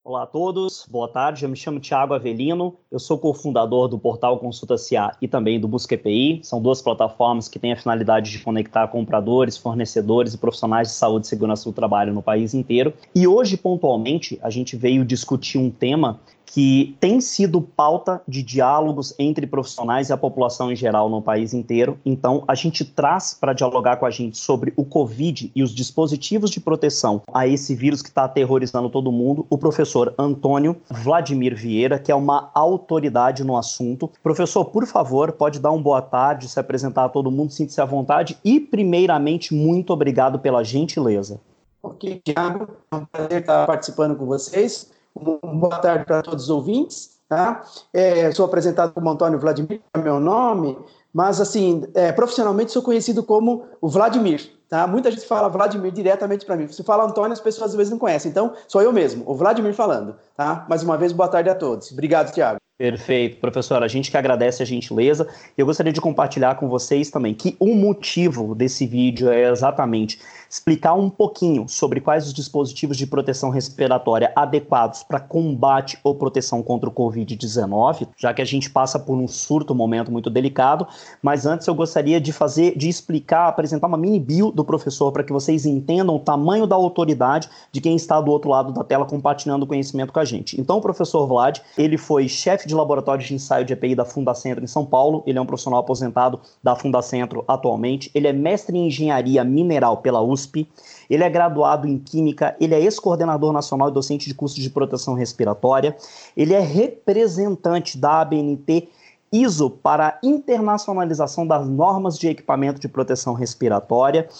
Olá a todos, boa tarde, eu me chamo Thiago Avelino, eu sou cofundador do portal Consulta CA e também do Busca EPI, são duas plataformas que têm a finalidade de conectar compradores, fornecedores e profissionais de saúde e segurança do trabalho no país inteiro. E hoje, pontualmente, a gente veio discutir um tema que tem sido pauta de diálogos entre profissionais e a população em geral no país inteiro. Então, a gente traz para dialogar com a gente sobre o Covid e os dispositivos de proteção a esse vírus que está aterrorizando todo mundo, o professor Antônio Vladimir Vieira, que é uma autoridade no assunto. Professor, por favor, pode dar uma boa tarde, se apresentar a todo mundo, sinta-se à vontade e, primeiramente, muito obrigado pela gentileza. Ok, Thiago, é um prazer estar participando com vocês. Boa tarde para todos os ouvintes. Tá? Sou apresentado como Antônio Vladimir, é meu nome, mas assim, profissionalmente sou conhecido como o Vladimir. Tá? Muita gente fala Vladimir diretamente para mim. Se fala Antônio, as pessoas às vezes não conhecem. Então, sou eu mesmo, o Vladimir falando. Tá? Mais uma vez, boa tarde a todos. Obrigado, Thiago. Perfeito, professor. A gente que agradece a gentileza. Eu gostaria de compartilhar com vocês também que o motivo desse vídeo é exatamente explicar um pouquinho sobre quais os dispositivos de proteção respiratória adequados para combate ou proteção contra o Covid-19, já que a gente passa por um surto, um momento muito delicado. Mas antes eu gostaria de explicar, apresentar uma mini bio do professor para que vocês entendam o tamanho da autoridade de quem está do outro lado da tela compartilhando conhecimento com a gente. Então, o professor Vlad, ele foi chefe de laboratório de ensaio de EPI da Fundacentro em São Paulo, ele é um profissional aposentado da Fundacentro atualmente, ele é mestre em engenharia mineral pela USP, ele é graduado em Química, ele é ex-coordenador nacional e docente de curso de proteção respiratória, ele é representante da ABNT ISO para a internacionalização das normas de equipamento de proteção respiratória.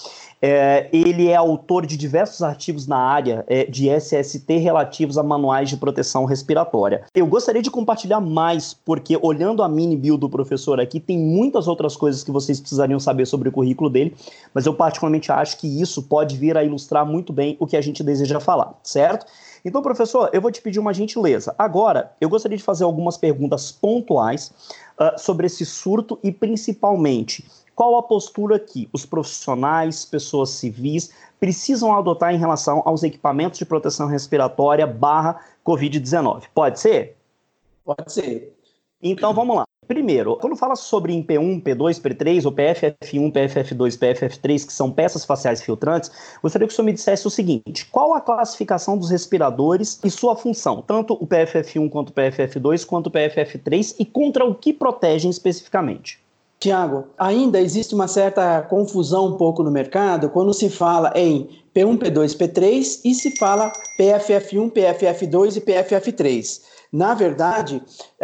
Ele é autor de diversos artigos na área de SST relativos a manuais de proteção respiratória. Eu gostaria de compartilhar mais, porque olhando a mini bio do professor aqui, tem muitas outras coisas que vocês precisariam saber sobre o currículo dele, mas eu particularmente acho que isso pode vir a ilustrar muito bem o que a gente deseja falar, certo? Então, professor, eu vou te pedir uma gentileza. Agora, eu gostaria de fazer algumas perguntas pontuais sobre esse surto e, principalmente, qual a postura que os profissionais, pessoas civis, precisam adotar em relação aos equipamentos de proteção respiratória / Covid-19? Pode ser? Pode ser. Então, vamos lá. Primeiro, quando fala sobre em P1, P2, P3, ou PFF1, PFF2, PFF3, que são peças faciais filtrantes, gostaria que o senhor me dissesse o seguinte: qual a classificação dos respiradores e sua função, tanto o PFF1 quanto o PFF2, quanto o PFF3, e contra o que protegem especificamente? Tiago, ainda existe uma certa confusão um pouco no mercado quando se fala em P1, P2, P3 e se fala PFF1, PFF2 e PFF3. Na verdade,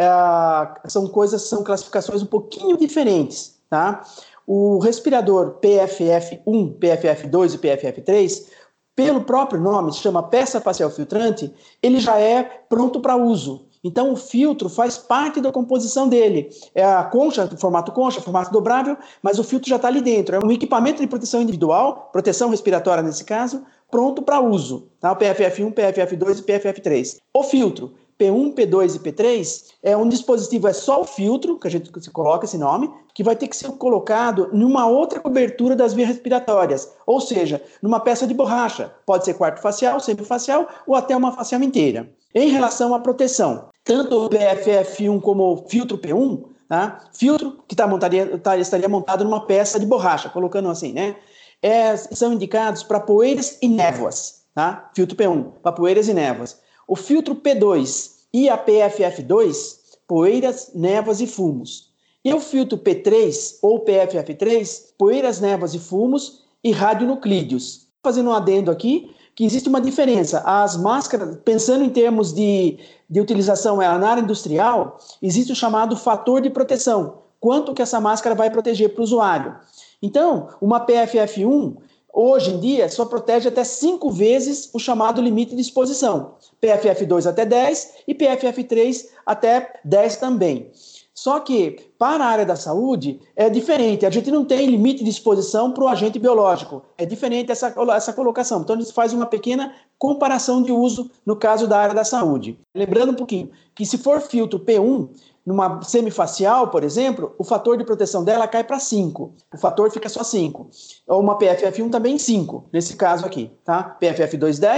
são classificações um pouquinho diferentes, tá? O respirador PFF1, PFF2 e PFF3, pelo próprio nome, se chama peça facial filtrante, ele já é pronto para uso. Então, o filtro faz parte da composição dele. É a concha, formato dobrável, mas o filtro já está ali dentro. É um equipamento de proteção individual, proteção respiratória nesse caso, pronto para uso. Tá? O PFF1, PFF2 e PFF3. O filtro P1, P2 e P3 é um dispositivo, é só o filtro, que a gente coloca esse nome, que vai ter que ser colocado numa outra cobertura das vias respiratórias, ou seja, numa peça de borracha. Pode ser quarto facial, semifacial ou até uma facial inteira. Em relação à proteção, tanto o PFF1 como o filtro P1, tá? Filtro que estaria montado numa peça de borracha, colocando assim, né? São indicados para poeiras e névoas, tá? Filtro P1, para poeiras e névoas. O filtro P2 e a PFF2, poeiras, névoas e fumos. E o filtro P3 ou PFF3, poeiras, névoas e fumos e radionuclídeos. Fazendo um adendo aqui, que existe uma diferença. As máscaras, pensando em termos de utilização na área industrial, existe o chamado fator de proteção. Quanto que essa máscara vai proteger para o usuário. Então, uma PFF1, hoje em dia, só protege até 5 vezes o chamado limite de exposição. PFF2 até 10 e PFF3 até 10 também. Só que, para a área da saúde, é diferente. A gente não tem limite de exposição para o agente biológico. É diferente essa colocação. Então, a gente faz uma pequena comparação de uso no caso da área da saúde. Lembrando um pouquinho, que se for filtro P1, numa semifacial, por exemplo, o fator de proteção dela cai para 5. O fator fica só 5. Ou uma PFF1 também 5, nesse caso aqui. Tá? PFF2, 10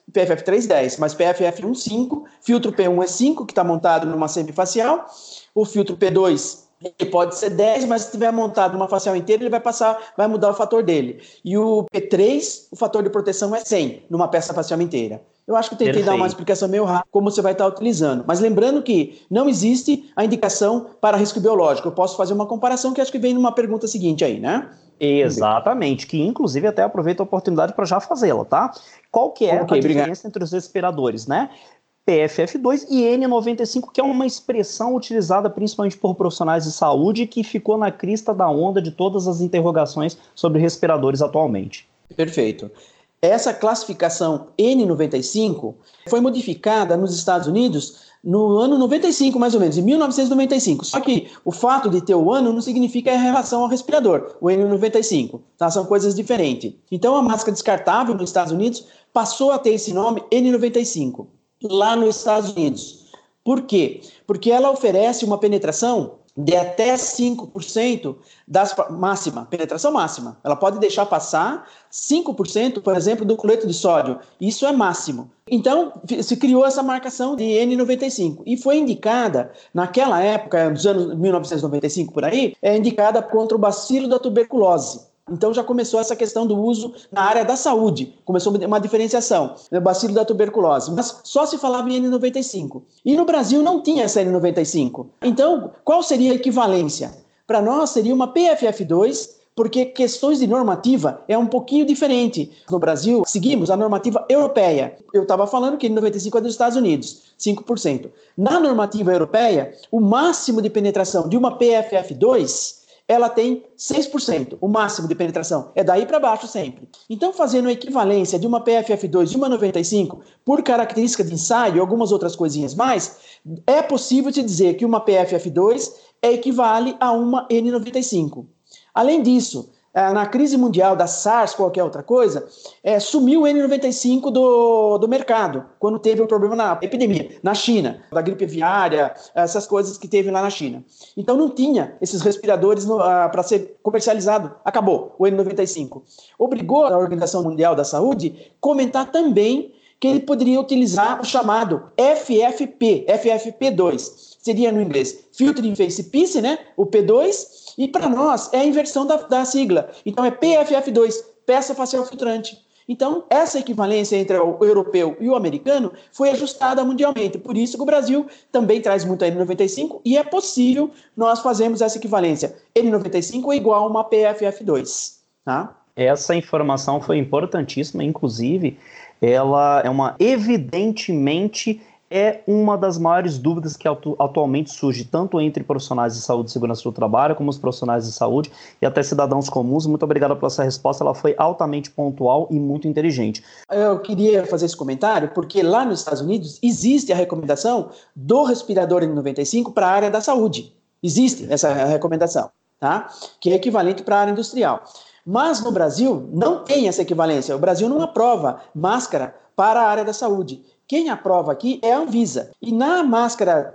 PFF3, 10, mas PFF1, 5, filtro P1 é 5, que está montado numa semifacial, o filtro P2 ele pode ser 10, mas se estiver montado numa facial inteira, ele vai mudar o fator dele. E o P3, o fator de proteção é 100, numa peça facial inteira. Eu acho que eu tentei dar uma explicação meio rápida como você vai estar utilizando. Mas lembrando que não existe a indicação para risco biológico. Eu posso fazer uma comparação que acho que vem numa pergunta seguinte aí, né? Exatamente, que inclusive até aproveito a oportunidade para já fazê-la, tá? Qual que é a diferença entre os respiradores, né? PFF2 e N95, que é uma expressão utilizada principalmente por profissionais de saúde que ficou na crista da onda de todas as interrogações sobre respiradores atualmente. Perfeito. Essa classificação N95 foi modificada nos Estados Unidos no ano 95, mais ou menos, em 1995. Só que o fato de ter o ano não significa a relação ao respirador, o N95. Tá? São coisas diferentes. Então, a máscara descartável nos Estados Unidos passou a ter esse nome N95. Lá nos Estados Unidos. Por quê? Porque ela oferece uma penetração de até 5% das máxima, penetração máxima. Ela pode deixar passar 5%, por exemplo, do cloreto de sódio. Isso é máximo. Então, se criou essa marcação de N95 e foi indicada, naquela época, dos anos 1995 por aí, é indicada contra o bacilo da tuberculose. Então já começou essa questão do uso na área da saúde, começou uma diferenciação, o bacilo da tuberculose, mas só se falava em N95. E no Brasil não tinha essa N95. Então, qual seria a equivalência? Para nós seria uma PFF2, porque questões de normativa é um pouquinho diferente. No Brasil, seguimos a normativa europeia. Eu estava falando que N95 é dos Estados Unidos, 5%. Na normativa europeia, o máximo de penetração de uma PFF2 ela tem 6%, o máximo de penetração. É daí para baixo sempre. Então, fazendo a equivalência de uma PFF2 e uma 95 por característica de ensaio e algumas outras coisinhas mais, é possível te dizer que uma PFF2 equivale a uma N95. Além disso, na crise mundial da SARS, qualquer outra coisa, sumiu o N95 do mercado, quando teve o problema na epidemia, na China, da gripe aviária, essas coisas que teve lá na China. Então não tinha esses respiradores para ser comercializado. Acabou o N95. Obrigou a Organização Mundial da Saúde a comentar também que ele poderia utilizar o chamado FFP2. Seria no inglês Filtering Face Piece, né? O P2, e para nós é a inversão da sigla. Então é PFF2, peça facial filtrante. Então essa equivalência entre o europeu e o americano foi ajustada mundialmente. Por isso que o Brasil também traz muito a N95 e é possível nós fazermos essa equivalência. N95 é igual a uma PFF2. Tá? Essa informação foi importantíssima, inclusive ela é evidentemente uma das maiores dúvidas que atualmente surge, tanto entre profissionais de saúde e segurança do trabalho, como os profissionais de saúde e até cidadãos comuns. Muito obrigado pela essa resposta, ela foi altamente pontual e muito inteligente. Eu queria fazer esse comentário porque lá nos Estados Unidos existe a recomendação do respirador N95 para a área da saúde. Existe essa recomendação, tá? Que é equivalente para a área industrial. Mas no Brasil não tem essa equivalência. O Brasil não aprova máscara para a área da saúde. Quem aprova aqui é a Anvisa. E na máscara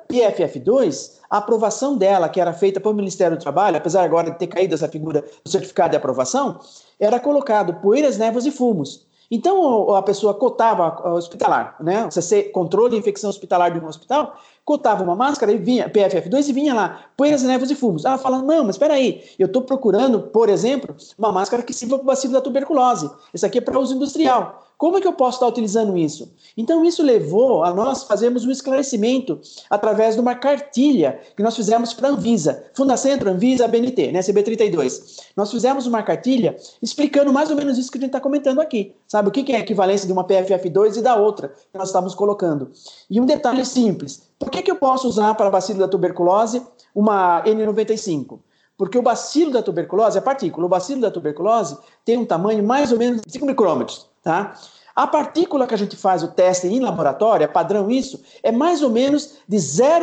PFF2, a aprovação dela, que era feita pelo Ministério do Trabalho, apesar agora de ter caído essa figura do certificado de aprovação, era colocado poeiras, névoas e fumos. Então a pessoa cotava hospitalar, né? O CC, controle de infecção hospitalar de um hospital, cotava uma máscara e vinha, PFF2, e vinha lá, poeiras, névoas e fumos. Ela fala, não, mas espera aí, eu estou procurando, por exemplo, uma máscara que sirva para o bacilo da tuberculose. Isso aqui é para uso industrial. Como é que eu posso estar utilizando isso? Então, isso levou a nós fazermos um esclarecimento através de uma cartilha que nós fizemos para a Anvisa, Fundacentro, Anvisa, BNT, né, CB32. Nós fizemos uma cartilha explicando mais ou menos isso que a gente está comentando aqui. Sabe, o que é a equivalência de uma PFF2 e da outra que nós estamos colocando. E um detalhe simples, por que eu posso usar para bacilo da tuberculose uma N95? Porque o bacilo da tuberculose, a partícula, o bacilo da tuberculose tem um tamanho mais ou menos de 5 micrômetros, tá? A partícula que a gente faz o teste em laboratório, padrão isso, é mais ou menos de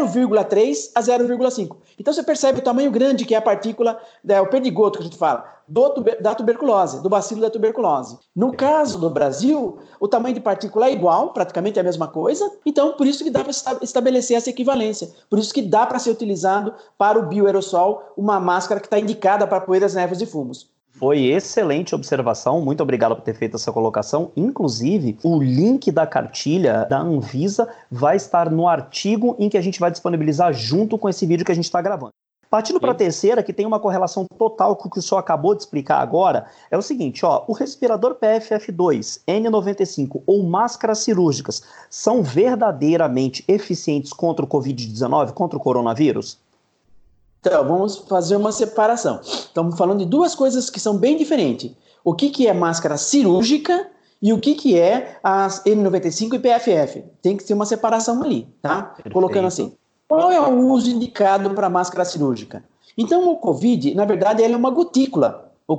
0,3 a 0,5. Então você percebe o tamanho grande que é a partícula, o perdigoto que a gente fala, da tuberculose, do bacilo da tuberculose. No caso do Brasil, o tamanho de partícula é igual, praticamente é a mesma coisa, então por isso que dá para estabelecer essa equivalência, por isso que dá para ser utilizado para o bioaerossol uma máscara que está indicada para poeiras, névoas e fumos. Foi excelente observação, muito obrigado por ter feito essa colocação. Inclusive, o link da cartilha da Anvisa vai estar no artigo em que a gente vai disponibilizar junto com esse vídeo que a gente está gravando. Partindo para a terceira, que tem uma correlação total com o que o senhor acabou de explicar agora, é o seguinte, ó, o respirador PFF2, N95 ou máscaras cirúrgicas são verdadeiramente eficientes contra o Covid-19, contra o coronavírus? Então, vamos fazer uma separação. Estamos falando de duas coisas que são bem diferentes. O que é máscara cirúrgica e o que é as N95 e PFF. Tem que ter uma separação ali, tá? Perfeito. Colocando assim. Qual é o uso indicado para máscara cirúrgica? Então, o COVID, na verdade, ele é uma gotícula. O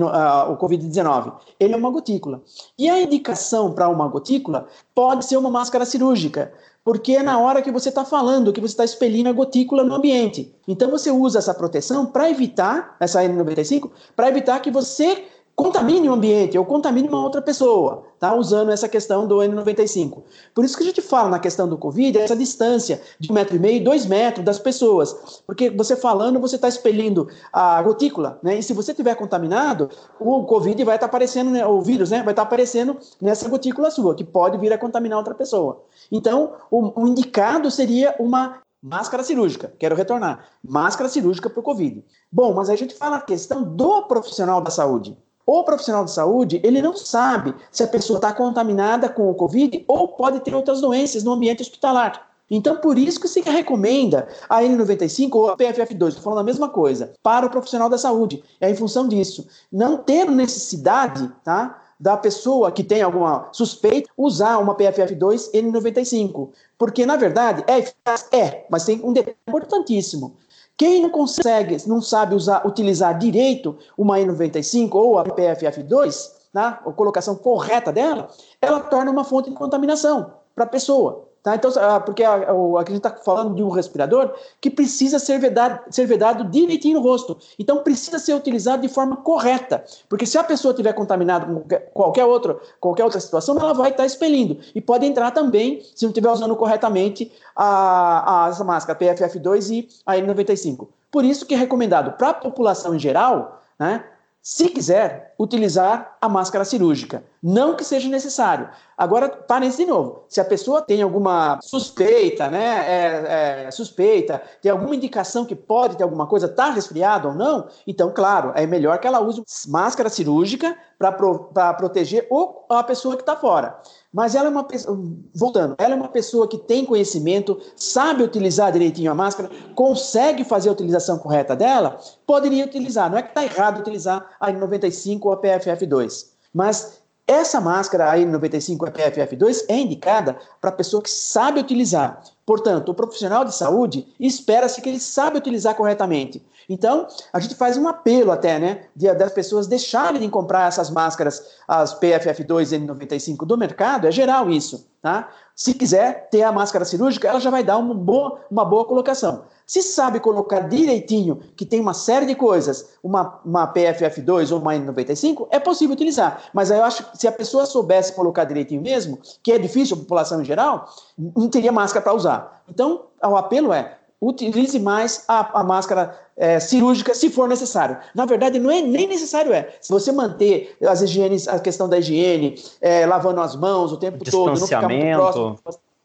Covid-19, ele é uma gotícula. E a indicação para uma gotícula pode ser uma máscara cirúrgica, porque é na hora que você está falando, que você está expelindo a gotícula no ambiente. Então, você usa essa proteção para evitar, essa N95, para evitar que você contamine o ambiente ou contamine uma outra pessoa, tá? Usando essa questão do N95. Por isso que a gente fala na questão do Covid, essa distância de 1,5 m, 2 metros das pessoas. Porque você falando, você está expelindo a gotícula, né? E se você estiver contaminado, o Covid vai estar aparecendo, né? O vírus, né? Vai estar aparecendo nessa gotícula sua, que pode vir a contaminar outra pessoa. Então, o indicado seria uma máscara cirúrgica. Quero retornar. Máscara cirúrgica para o Covid. Bom, mas a gente fala a questão do profissional da saúde. O profissional de saúde, ele não sabe se a pessoa está contaminada com o Covid ou pode ter outras doenças no ambiente hospitalar. Então, por isso que se recomenda a N95 ou a PFF2, estou falando a mesma coisa, para o profissional da saúde. É em função disso. Não ter necessidade, tá, da pessoa que tem alguma suspeita usar uma PFF2 N95. Porque, na verdade, é eficaz? É, mas tem um detalhe importantíssimo. Quem não consegue, não sabe utilizar direito uma N95 ou a PFF2, tá? A colocação correta dela, ela torna uma fonte de contaminação para a pessoa. Tá? Então, porque aqui a gente está falando de um respirador que precisa ser vedado direitinho no rosto. Então, precisa ser utilizado de forma correta. Porque se a pessoa estiver contaminada com qualquer outra situação, ela vai estar expelindo. E pode entrar também, se não estiver usando corretamente essa máscara PFF2 e a N95. Por isso que é recomendado para a população em geral, né? Se quiser, utilizar a máscara cirúrgica. Não que seja necessário. Agora, parem-se de novo. Se a pessoa tem alguma suspeita, né, suspeita, tem alguma indicação que pode ter alguma coisa, está resfriado ou não, então, claro, é melhor que ela use máscara cirúrgica para proteger a pessoa que está fora. Mas ela é uma pessoa, voltando, ela é uma pessoa que tem conhecimento, sabe utilizar direitinho a máscara, consegue fazer a utilização correta dela, poderia utilizar. Não é que está errado utilizar a N95 ou a PFF2, mas essa máscara, a N95 ou a PFF2, é indicada para a pessoa que sabe utilizar. Portanto, o profissional de saúde espera-se que ele sabe utilizar corretamente. Então, a gente faz um apelo até, né, das pessoas deixarem de comprar essas máscaras, as PFF2 e N95 do mercado, é geral isso, tá? Se quiser ter a máscara cirúrgica, ela já vai dar uma boa colocação. Se sabe colocar direitinho, que tem uma série de coisas, uma PFF2 ou uma N95, é possível utilizar. Mas aí eu acho que se a pessoa soubesse colocar direitinho mesmo, que é difícil a população em geral, não teria máscara para usar. Então, o apelo é, utilize mais a máscara cirúrgica se for necessário. Na verdade, não é nem necessário. Se você manter a questão da higiene, lavando as mãos o tempo todo, não ficar muito próximo.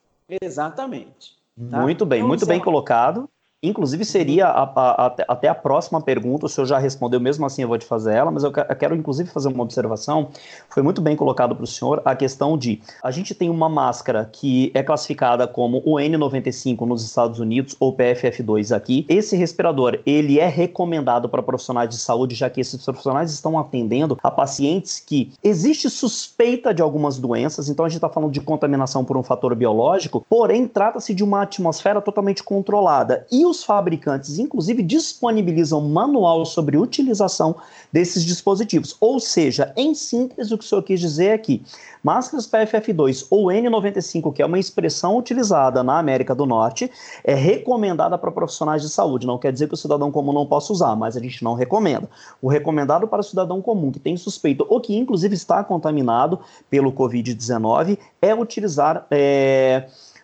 Exatamente. Tá? Muito bem, muito bem colocado. Inclusive seria até a próxima pergunta, o senhor já respondeu, mesmo assim eu vou te fazer ela, mas eu quero inclusive fazer uma observação. Foi muito bem colocado para o senhor a questão de, a gente tem uma máscara que é classificada como o N95 nos Estados Unidos ou PFF2 aqui. Esse respirador, ele é recomendado para profissionais de saúde, já que esses profissionais estão atendendo a pacientes que existe suspeita de algumas doenças, então a gente está falando de contaminação por um fator biológico, porém trata-se de uma atmosfera totalmente controlada. E os fabricantes, inclusive, disponibilizam manual sobre utilização desses dispositivos. Ou seja, em síntese, o que o senhor quis dizer é que máscaras PFF2 ou N95, que é uma expressão utilizada na América do Norte, é recomendada para profissionais de saúde. Não quer dizer que o cidadão comum não possa usar, mas a gente não recomenda. O recomendado para o cidadão comum que tem suspeita ou que, inclusive, está contaminado pelo Covid-19 é utilizar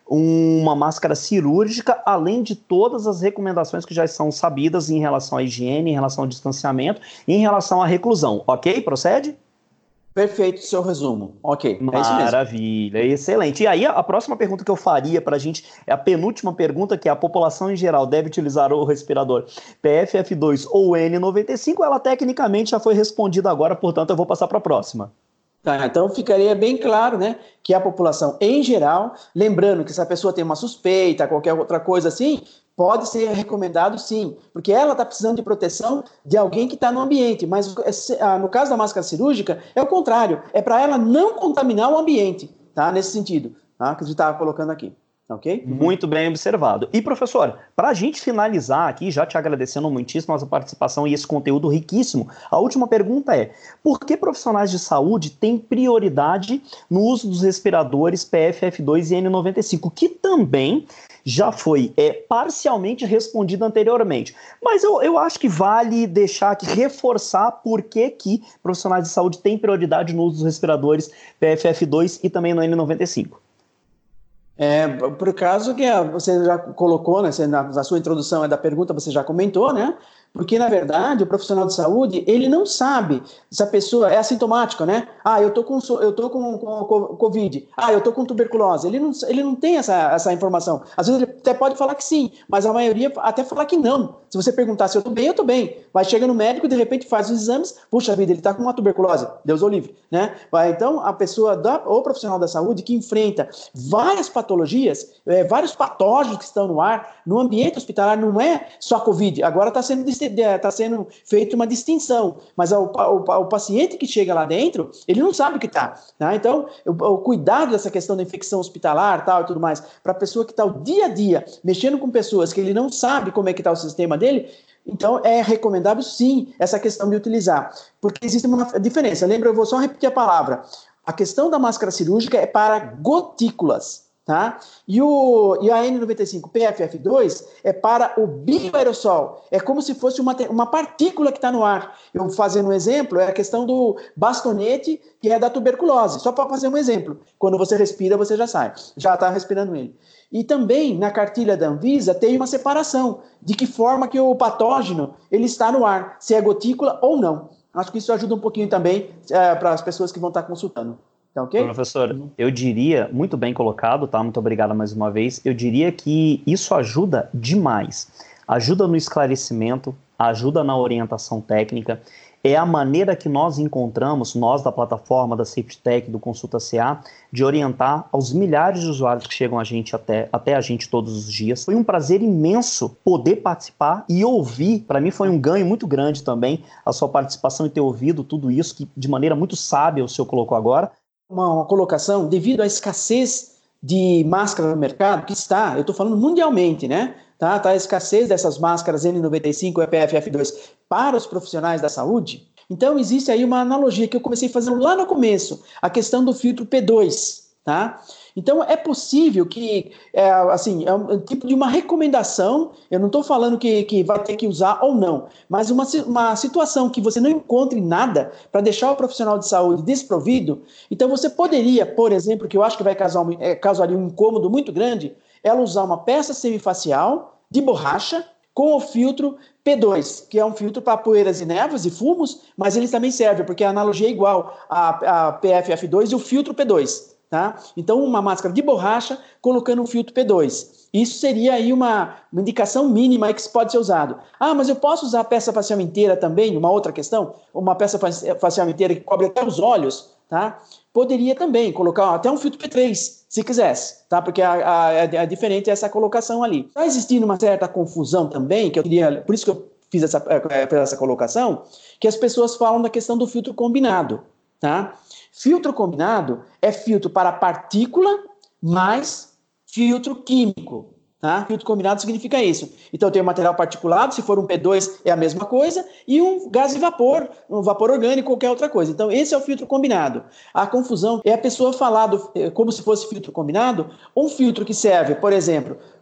uma máscara cirúrgica, além de todas as recomendações que já são sabidas em relação à higiene, em relação ao distanciamento e em relação à reclusão. Ok? Procede? Perfeito, seu resumo. Ok, é isso mesmo. Maravilha, excelente. E aí, a próxima pergunta que eu faria para a gente é a penúltima pergunta, que é: a população em geral deve utilizar o respirador PFF2 ou N95? Ela tecnicamente já foi respondida agora, portanto, eu vou passar para a próxima. Tá, então ficaria bem claro, né, que a população em geral, lembrando que se a pessoa tem uma suspeita, qualquer outra coisa assim, pode ser recomendado sim, porque ela está precisando de proteção de alguém que está no ambiente, mas no caso da máscara cirúrgica, é o contrário, é para ela não contaminar o ambiente, tá, nesse sentido, tá, que a gente estava colocando aqui. Ok? Muito bem observado. E, professor, para a gente finalizar aqui, já te agradecendo muitíssimo a sua participação e esse conteúdo riquíssimo, a última pergunta é: por que profissionais de saúde têm prioridade no uso dos respiradores PFF2 e N95, que também já foi parcialmente respondido anteriormente? Mas eu acho que vale deixar aqui, reforçar por que profissionais de saúde têm prioridade no uso dos respiradores PFF2 e também no N95. Por caso que você já colocou, né, na sua introdução da pergunta, você já comentou, né? Porque, na verdade, o profissional de saúde, ele não sabe se a pessoa é assintomática, né? Ah, eu tô com Covid. Ah, eu tô com tuberculose. Ele não tem essa informação. Às vezes ele até pode falar que sim, mas a maioria até fala que não. Se você perguntar se eu tô bem. Vai, chega no médico e de repente faz os exames, puxa vida, ele tá com uma tuberculose. Deus o livre, né? Então, a pessoa, o profissional da saúde que enfrenta várias patologias, vários patógenos que estão no ar, no ambiente hospitalar, não é só Covid. Agora está sendo feita uma distinção, mas o paciente que chega lá dentro, ele não sabe o que está. Tá? Então, o cuidado dessa questão da infecção hospitalar tal, e tudo mais, para a pessoa que está o dia a dia mexendo com pessoas que ele não sabe como é que está o sistema dele, então é recomendável sim essa questão de utilizar, porque existe uma diferença. Lembra, eu vou só repetir a palavra. A questão da máscara cirúrgica é para gotículas. Tá? E a N95 PFF2 é para o bioaerossol. É como se fosse uma partícula que está no ar. Eu fazendo um exemplo, é a questão do bastonete, que é da tuberculose. Só para fazer um exemplo. Quando você respira, você já está respirando ele. E também, na cartilha da Anvisa, tem uma separação de que forma que o patógeno ele está no ar, se é gotícula ou não. Acho que isso ajuda um pouquinho também para as pessoas que vão estar consultando. Tá okay? Professor, eu diria, muito bem colocado, tá? Muito obrigado mais uma vez. Eu diria que isso ajuda demais. Ajuda no esclarecimento, ajuda na orientação técnica. É a maneira que nós encontramos, nós da plataforma da SafetyTech, do Consulta CA, de orientar aos milhares de usuários que chegam até a gente todos os dias. Foi um prazer imenso poder participar e ouvir. Para mim foi um ganho muito grande também a sua participação e ter ouvido tudo isso, que de maneira muito sábia o senhor colocou agora. Uma colocação, devido à escassez de máscara no mercado, que está, eu estou falando mundialmente, né? Tá a escassez dessas máscaras N95 e PFF2 para os profissionais da saúde. Então, existe aí uma analogia que eu comecei fazendo lá no começo, a questão do filtro P2, tá? Então, é possível que, é um tipo de uma recomendação, eu não estou falando que vai ter que usar ou não, mas uma situação que você não encontre nada para deixar o profissional de saúde desprovido, então você poderia, por exemplo, que eu acho que vai causaria um incômodo muito grande, ela usar uma peça semifacial de borracha com o filtro P2, que é um filtro para poeiras e névoas e fumos, mas ele também serve, porque a analogia é igual a PFF2 e o filtro P2. Tá? Então, uma máscara de borracha colocando um filtro P2. Isso seria aí uma indicação mínima que pode ser usado. Ah, mas eu posso usar a peça facial inteira também? Uma outra questão, uma peça facial inteira que cobre até os olhos, tá? Poderia também colocar até um filtro P3, se quisesse, tá? Porque é diferente essa colocação ali. Está existindo uma certa confusão também, que eu queria, por isso que eu fiz essa colocação, que as pessoas falam da questão do filtro combinado, tá? Filtro combinado é filtro para partícula mais filtro químico. Tá? Filtro combinado significa isso. Então tem o material particulado, se for um P2 é a mesma coisa, e um gás e vapor, um vapor orgânico, qualquer outra coisa. Então esse é o filtro combinado. A confusão é a pessoa falar como se fosse filtro combinado, um filtro que serve, por exemplo,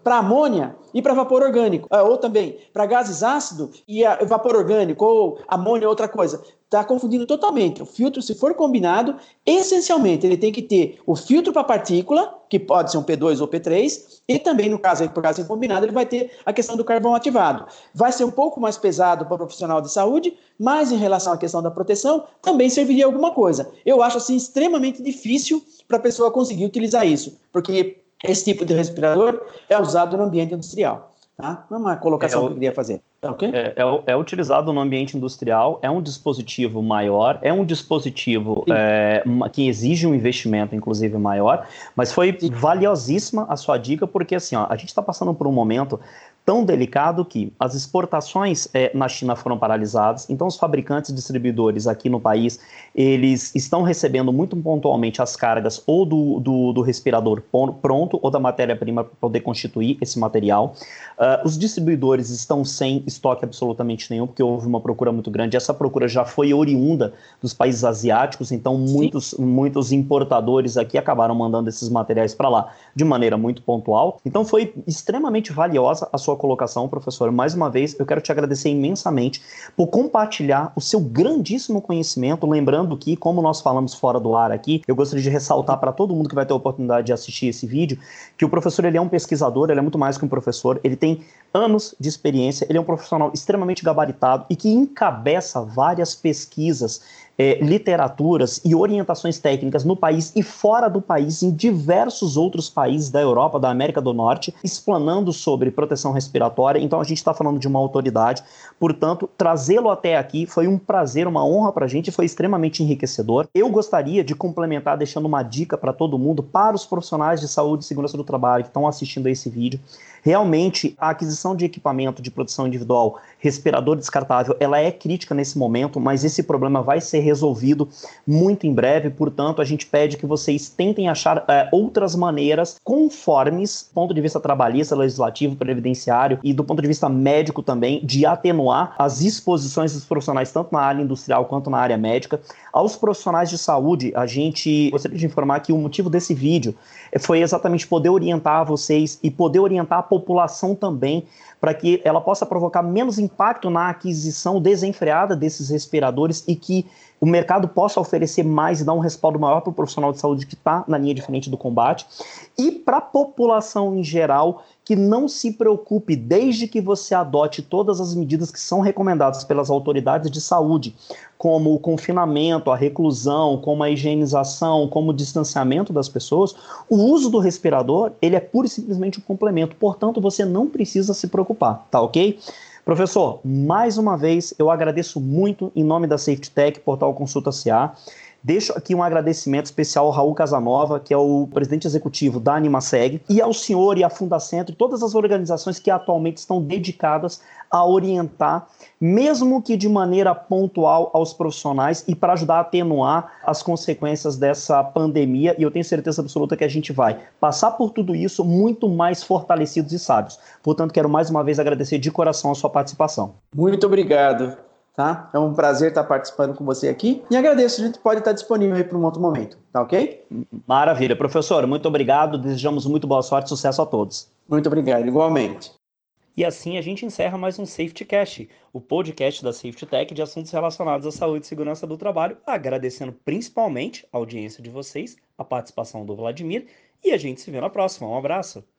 para amônia e para vapor orgânico, ou também para gases ácidos e vapor orgânico, ou amônia, outra coisa. Está confundindo totalmente. O filtro, se for combinado, essencialmente ele tem que ter o filtro para partícula, que pode ser um P2 ou P3, e também, no caso, por causa de combinado, ele vai ter a questão do carvão ativado. Vai ser um pouco mais pesado para o profissional de saúde, mas em relação à questão da proteção, também serviria alguma coisa. Eu acho assim extremamente difícil para a pessoa conseguir utilizar isso, porque esse tipo de respirador é usado no ambiente industrial. Tá? É uma colocação que eu queria fazer. Tá, okay? É utilizado no ambiente industrial, é um dispositivo maior, é um dispositivo que exige um investimento, inclusive, maior, mas foi valiosíssima a sua dica, porque assim, ó, a gente está passando por um momento tão delicado que as exportações na China foram paralisadas, então os fabricantes e distribuidores aqui no país, eles estão recebendo muito pontualmente as cargas ou do respirador pronto ou da matéria-prima para poder constituir esse material. Os distribuidores estão sem estoque absolutamente nenhum, porque houve uma procura muito grande. Essa procura já foi oriunda dos países asiáticos, então muitos importadores aqui acabaram mandando esses materiais para lá de maneira muito pontual. Então foi extremamente valiosa a sua colocação, professor. Mais uma vez, eu quero te agradecer imensamente por compartilhar o seu grandíssimo conhecimento, lembrando que, como nós falamos fora do ar aqui, eu gostaria de ressaltar para todo mundo que vai ter a oportunidade de assistir esse vídeo, que o professor, ele é um pesquisador, ele é muito mais que um professor, ele tem anos de experiência, ele é um profissional extremamente gabaritado e que encabeça várias pesquisas, literaturas e orientações técnicas no país e fora do país, em diversos outros países da Europa, da América do Norte, explanando sobre proteção respiratória. Então a gente está falando de uma autoridade, portanto, trazê-lo até aqui foi um prazer, uma honra para a gente, foi extremamente enriquecedor. Eu gostaria de complementar deixando uma dica para todo mundo, para os profissionais de saúde e segurança do trabalho que estão assistindo a esse vídeo. Realmente, a aquisição de equipamento de proteção individual, respirador descartável, ela é crítica nesse momento, mas esse problema vai ser resolvido muito em breve, portanto, a gente pede que vocês tentem achar outras maneiras conformes, do ponto de vista trabalhista, legislativo, previdenciário e do ponto de vista médico também, de atenuar as exposições dos profissionais, tanto na área industrial quanto na área médica. Aos profissionais de saúde, a gente gostaria de informar que o motivo desse vídeo foi exatamente poder orientar vocês e poder orientar a população também, para que ela possa provocar menos impacto na aquisição desenfreada desses respiradores e que o mercado possa oferecer mais e dar um respaldo maior para o profissional de saúde que está na linha de frente do combate, e para a população em geral, que não se preocupe, desde que você adote todas as medidas que são recomendadas pelas autoridades de saúde, como o confinamento, a reclusão, como a higienização, como o distanciamento das pessoas, o uso do respirador, ele é pura e simplesmente um complemento, portanto você não precisa se preocupar, tá ok? Professor, mais uma vez, eu agradeço muito em nome da Safety Tech, Portal Consulta CA. Deixo aqui um agradecimento especial ao Raul Casanova, que é o presidente executivo da Animaseg, e ao senhor e à Fundacentro e todas as organizações que atualmente estão dedicadas a orientar, mesmo que de maneira pontual, aos profissionais e para ajudar a atenuar as consequências dessa pandemia. E eu tenho certeza absoluta que a gente vai passar por tudo isso muito mais fortalecidos e sábios. Portanto, quero mais uma vez agradecer de coração a sua participação. Muito obrigado. Tá? É um prazer estar participando com você aqui e agradeço, a gente pode estar disponível aí para um outro momento, tá ok? Maravilha, professor, muito obrigado, desejamos muito boa sorte e sucesso a todos. Muito obrigado, igualmente. E assim a gente encerra mais um Safety Cast, o podcast da Safety Tech de assuntos relacionados à saúde e segurança do trabalho, agradecendo principalmente a audiência de vocês, a participação do Vladimir, e a gente se vê na próxima. Um abraço!